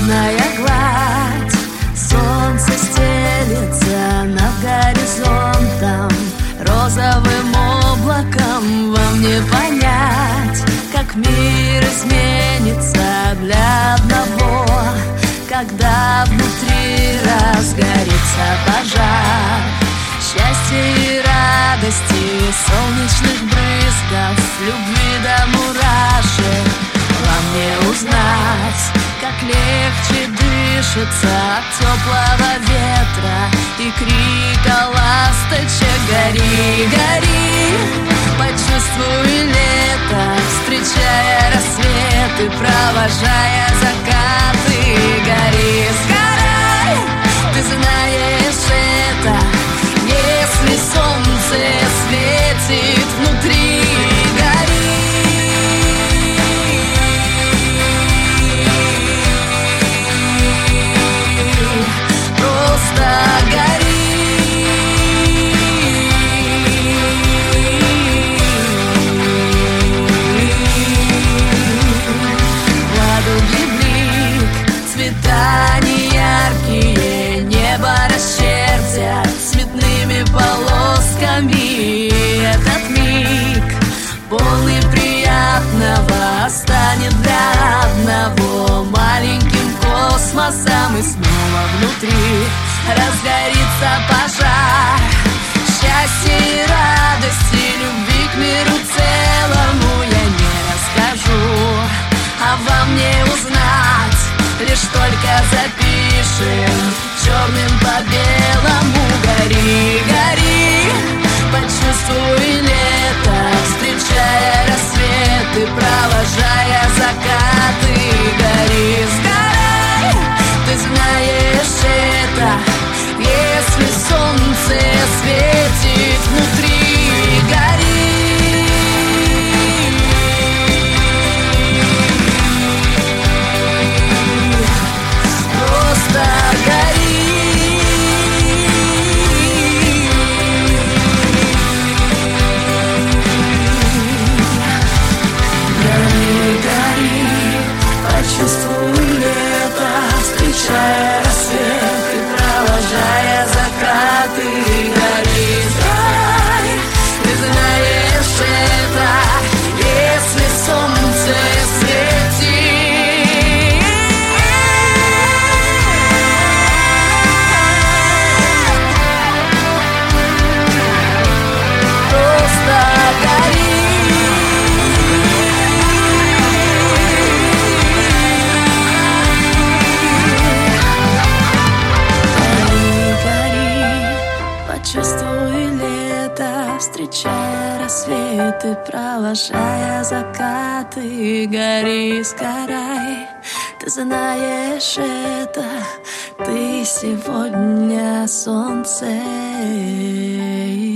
водная гладь, солнце стелется над горизонтом, розовым облаком. Вам не понять, как мир изменится для одного, когда внутри разгорится пожар. Счастья и радости, солнечных брызгов, любви до мурашек. Вам не узнать, как легче дышится от теплого ветра и крика ласточек. Гори, гори, почувствуй лето, встречая рассветы, провожая закаты. Гори, сгорай, ты знаешь это, если солнце светит внутри. Цвета неяркие, небо расчертят цветными полосками. Этот миг, полный приятного, станет для одного маленьким космосом. И снова внутри разгорится пожар счастья и радости, любви к миру целому. Я не расскажу, а вам не узнать, лишь только запишем черным по белому. Гори, гори, почувствуй лето, встречая рассветы, провожая закаты. Гори, сгорай, ты знаешь это, если солнце светит внутри. Гори. Чувствуй лето, встречая рассвет и провожая закаты. Гори, сгорай, ты знаешь это, если солнце светит. Просто гори. Чувствуй лето, встречая рассветы, провожая закаты. Гори, сгорай, ты знаешь это, ты сегодня солнце.